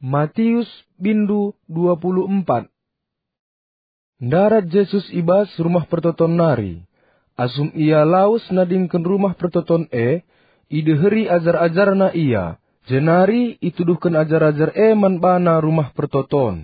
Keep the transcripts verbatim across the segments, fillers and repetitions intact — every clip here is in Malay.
Matius bindu dua puluh empat. Darat Yesus ibas rumah pertoton nari. Asum ia laus nadingken rumah pertoton e, ideheri ajar-ajarna ia. Jenari ituduhkan ajar-ajar e man bana rumah pertoton.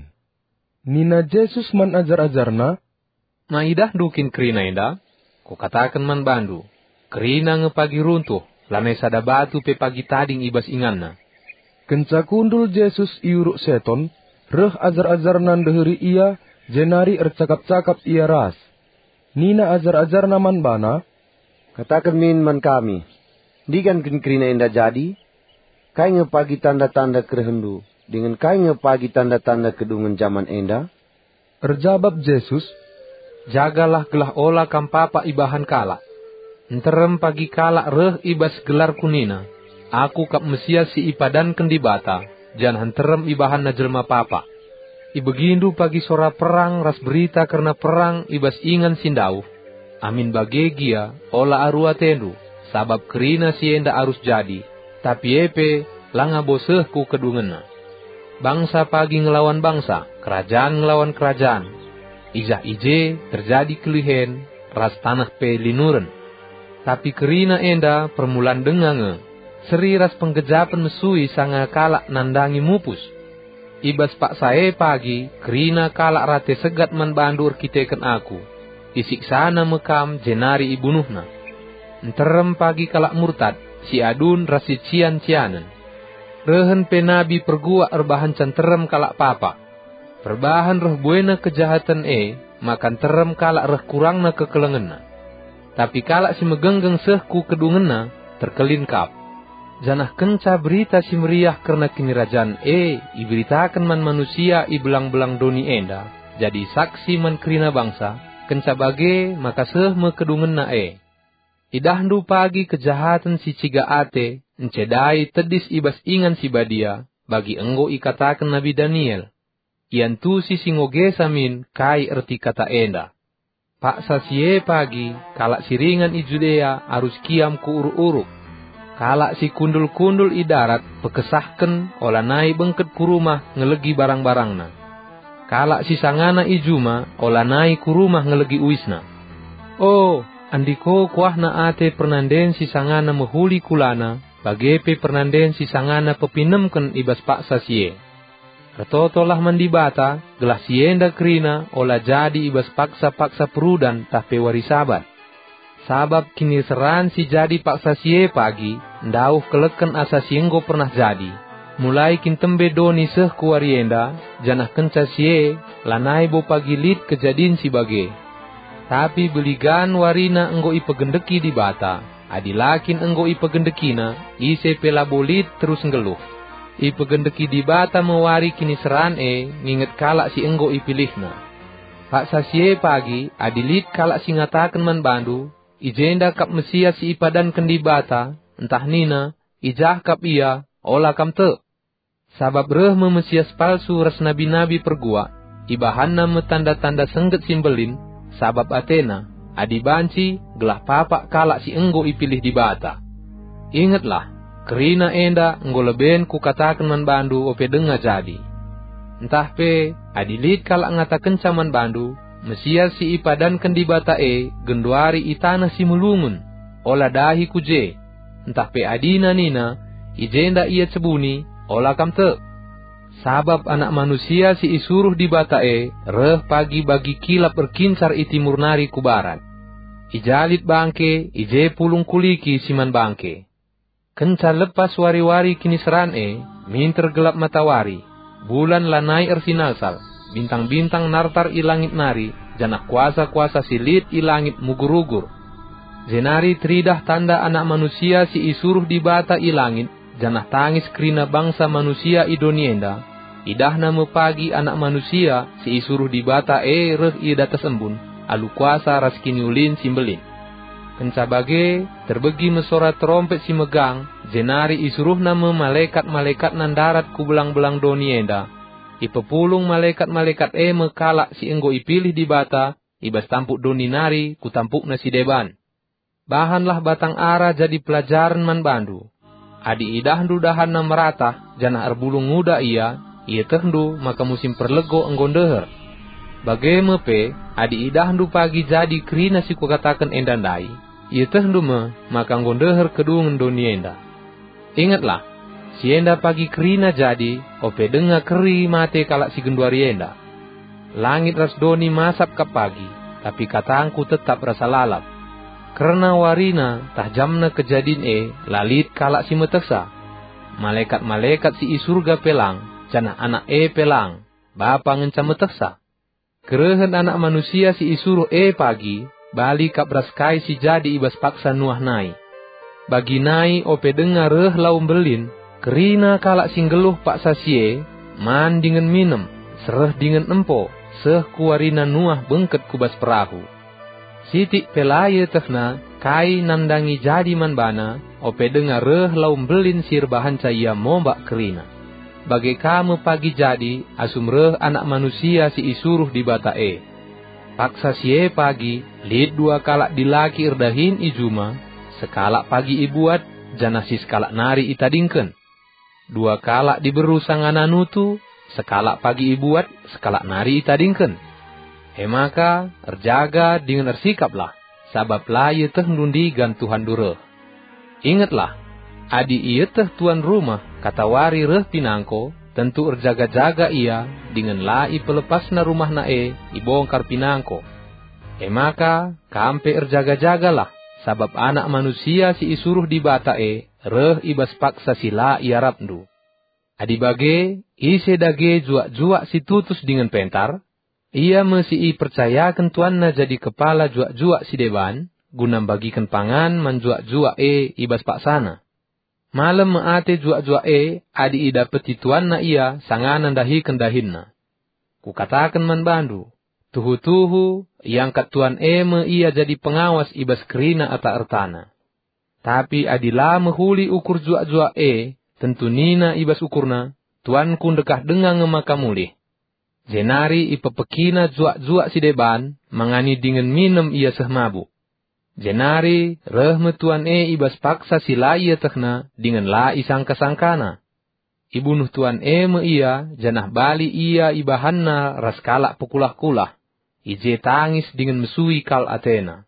Nina Yesus man ajar-ajarna, na idah dukin kerina ida, ko katakan man bandu. Kerina ngepagi runtuh, lanai sada batu pe pagi tading ibas inganna. Kenca kundul Yesus iuruk seton, reh ajar-ajarna deheri ia, jenari ercakap-cakap ia ras. Nina ajar-ajarna man bana, katakan min man kami, digan kerina indah jadi, kai ngepagi tanda-tanda kerehendu, dengan kai ngepagi tanda-tanda kedungan zaman enda? Erjabab Yesus, jagalah gelah ola kam papa ibahan kala. Nterem pagi kala reh ibas gelar kunina. Aku kap mesia si ipadan kendibata, jan hanterem ibahan na jelma papa. Ibegindu pagi sora perang ras berita karena perang ibas ingan sindau. Amin bagegia ola arua tendu, sabab kerina si enda arus jadi. Tapi epe langa bosehku kedungena. Bangsa pagi ngelawan bangsa, kerajaan ngelawan kerajaan. Ijah ije terjadi kelihen, ras tanah pe linuren. Tapi kerina enda permulaan dengange. Seri ras penggejapan mesui sanga kalak nandangi mupus. Ibas pak sae pagi, kerina kalak rate segat man bandur kiteken aku. Isiksana mekam jenari ibunuhna. Nterem pagi kalak murtad, si adun rasi cian-cianen. Rehen penabi pergua erbahan canterem kalak papa. Perbahan roh buena kejahatan e, makan terem kalak reh kurangna kekelengenna. Tapi kalak si megenggeng sehku kedungena, terkelin kap. Janah kenca berita si meriah karena kinirajaan e, iberitakan man manusia ibelang-belang doni enda, jadi saksi man kerina bangsa, kenca bage maka seh me kedungena e. Idahdu pagi kejahatan si ciga ate, encedai tedis ibas ingan si badia, bagi enggo ikatakan Nabi Daniel. Ian tu si singoge samin kai erti kata enda. Pak sasie pagi, kalak siringan i Judea arus kiam ku uruk-uruk. Kalak si kundul-kundul i darat pekesahken olah nai bengket ku rumah ngelegi barang-barangna. Kalak si sangana i juma olah nai ku rumah ngelegi uisna. Oh, andiko kuahna ate pernanden si sangana mehuli kulana, bagepe pernanden si sangana pepinemken ibas pak sasie. Retotolah mandibata, gelah sienda kerina olah jadi ibas paksa-paksa perudan tahpe warisabat. Sabab kini seran si jadi paksa sie pagi, ndauh keleken asa sienggo pernah jadi. Mulai kintembe doni seh kuarienda, janah kenca sie, lanai bo pagi lid kejadin si bage. Tapi beligan warina enggo ipegendeki di bata, adilakin enggo ipegendekina, ise pelabolit terus ngeluh. Ipegendeki di bata mewari kini seran e, nginget kalak si enggo ipilihna. Pak sasie pagi, adilit kalak si ngatakan man bandu, ijenda kap mesia si ipadan kendibata, entah nina, ijah kap ia, olah kam te. Sabab reh memesias palsu ras nabi-nabi pergua, ibahanna metanda-tanda sengget simbelin, sabab Athena, adibanci, gelah papak kalak si enggo ipilih di bata. Ingatlah, kerina enda enggo leben ku katakan man bandu ope denga jadi. Entah pe, adilit kalak ngatakan caman bandu, mesia si ipadan kendibata e, genduari itana si mulungun, olah dahi kuje. Entah pe adina nina, ijenda ia cebuni, olah kam te. Sabab anak manusia si isuruh di bata e, reh pagi bagi kilap berkincar iti murnari ku barat. Ijalit bangke, ije pulung kuliki siman bangke. Kenca lepas wari-wari kini seran e, minter gelap matawari, bulan lanai ersinalsal, bintang-bintang nartar ilangit nari, janah kuasa-kuasa silit ilangit mugur-ugur. Jenari tridah tanda anak manusia si isuruh di bata ilangit, janah tangis kerina bangsa manusia idonienda, idahna mepagi anak manusia si isuruh di bata e reh idata sembun, alu kuasa ras kini ulin simbelin. Kenca bage, terbegi mesora trompet si megang, jenari isuruh nama malaikat-malaikat nandarat ku belang-belang donienda. Ipepulung malaikat-malaikat e mekalak si enggo ipilih di bata, ibas tampuk doni nari ku tampuk nasi deban. Bahanlah batang ara jadi pelajaran man bandu. Adi idahdu dahan na meratah, janah erbulung muda ia, ia tehndu maka musim perlego enggon deher. Bageme pe, adi idahdu pagi jadi kerina si kukatakan endandai, ia tehndu me maka enggon deher kedungen donienda. Ingatlah, si enda pagi kerina jadi, ope denga keri mate kalak si genduarienda. Langit ras doni masap ka pagi, tapi katangku tetap rasa lalap. Karena warina tah jamna kejadin e lalit kalak si meteksa. Malaikat-malaikat si isurga pelang, cana anak e pelang, bapa ngenca meteksa. Kerehen anak manusia si isuruh e pagi, bali kabraskai si jadi ibas paksa nuah nai. Bagi nai ope dengar reh laum belin, kerina kalak singgeluh paksa sie, man dengan minem, sereh dengan empo, seh kuarina nuah bengket kubas perahu. Sitik pelaya tehna, kai nandangi jadi man bana, ope dengar reh laum belin sir bahan caya mombak kerina. Bagai kamu pagi jadi, asum reh anak manusia si isuruh di bata e. Paksa sie pagi, lid dua kalak dilaki erdahin ijuma, sekalak pagi ibuat, janasis kalak nari itadingken. Dua kalak diberu sangananutu, sekalak pagi ibuat, sekalak nari itadingken. Hemaka, erjaga dengan ersikaplah, sabab laya teh nundigan Tuhan dureh. Ingatlah, adi iya teh tuan rumah, kata wari reh pinangko, tentu erjaga-jaga ia, dengan lai pelepasna rumah nae, ibongkar pinangko. Hemaka, kampe erjaga-jagalah, sabab anak manusia si isuruh di bata e, reh ibas paksa sila ia rapndu. Adi bage, ise dage juak-juak si tutus dengan pentar, ia mesti percayakan tuanna jadi kepala juak-juak si deban, guna bagikan pangan menjuak-juak e ibas paksana. Malam meate juak-juak e, adi idapeti tuanna ia sanganan dahi kendahinna. Kukatakan man bandu, tuhu-tuhu, yang kat tuan e me ia jadi pengawas ibas kerina ata ertana. Tapi adila mehuli ukur juak-juak e, tentu nina ibas ukurna, tuan kun dekah dengang ngemakamulih. Jenari ipepekina juak-juak si deban, mangani dengan minum ia seh mabuk. Jenari reh metuan e ibas paksa si laya tehna dengan la isangka-sangkana. Ibunuh tuan e me ia, janah bali ia ibahanna raskalak pukulah-kulah. Ije tangis dengan mesui kal Athena.